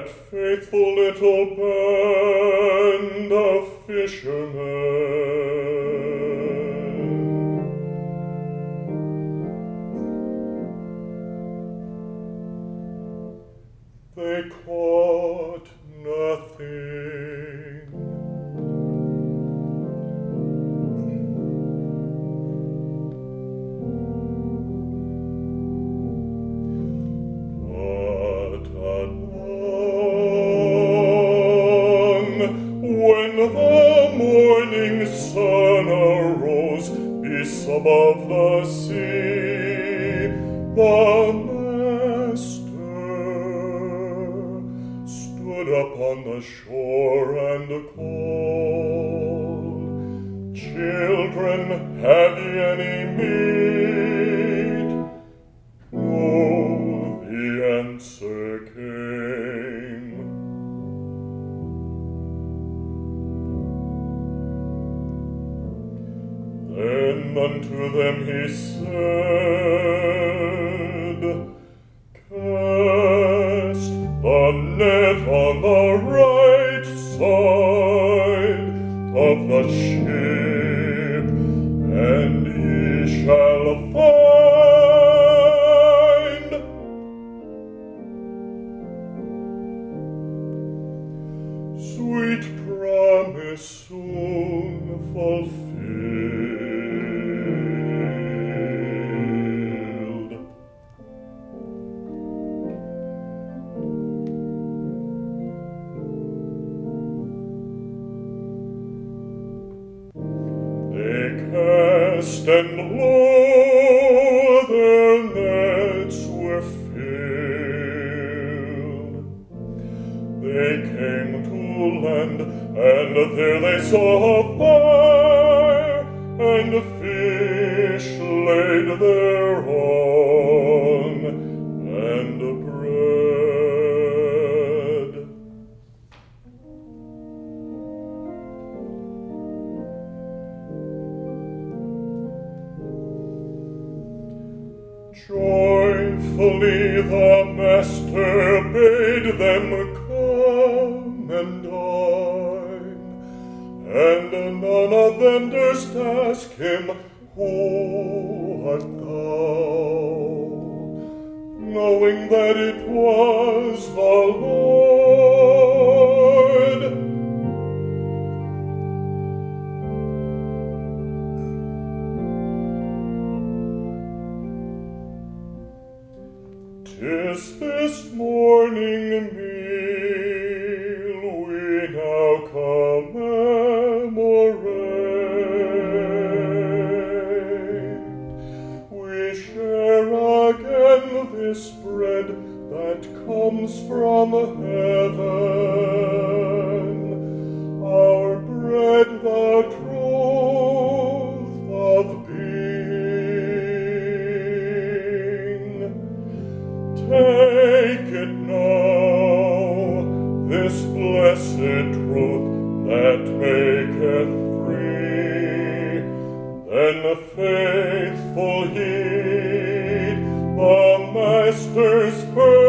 that faithful little band of fishermen. They caught nothing. But anon, when the morning sun arose above the sea, the upon the shore and called, "Children, have ye any meat?" No, the answer came. Then unto them he said, "Cast the net on the right side of the ship, and ye shall find." Sweet promise soon fulfilled. Cast, and lo, their nets were filled. They came to land, and there they saw a fire, and fish laid thereon, and bread. Joyfully the Master bade them come and dine, and none of them durst ask him, "Who art thou?" knowing that it was the Lord. 'Tis this morning meal we now commemorate. We share again this bread that comes from heaven, our bread, the truth of being. Take it now, this blessed truth that maketh free, then faithful heed the Master's